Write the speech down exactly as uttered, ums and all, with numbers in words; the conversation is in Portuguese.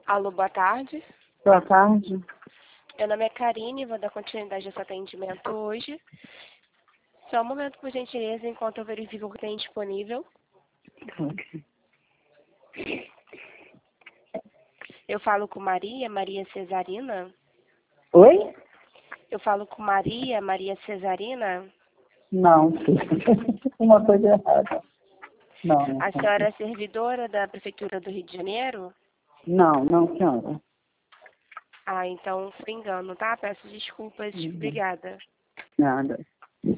Alô, boa tarde. Boa tarde. Meu nome é Karine, vou dar continuidade a esse atendimento hoje. Só um momento, por gentileza, enquanto eu verifico o que tem disponível. Ok. Eu falo com Maria, Maria Cesarina. Oi? Eu falo com Maria, Maria Cesarina. Não, uma coisa errada. Não, não. A senhora é servidora da Prefeitura do Rio de Janeiro? Não, não, senhora. Ah, então foi engano, tá? Peço desculpas. Uhum. Obrigada. Nada.